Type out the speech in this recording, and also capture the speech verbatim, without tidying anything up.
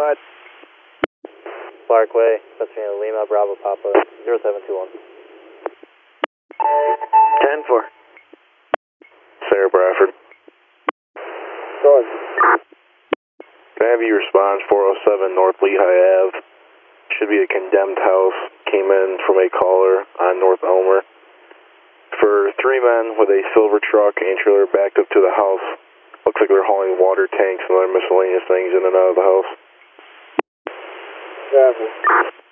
Go ahead. Parkway, Pasadena, Lima, Bravo, Papa, zero seven two one. ten four. Sarah Bradford. Go ahead. Can I have you respond four oh seven North Lehigh Ave? Should be a condemned house. Came in from a caller on North Elmer. For three men with a silver truck and trailer backed up to the house. Looks like they're hauling water tanks and other miscellaneous things in and out of the house. Traffic.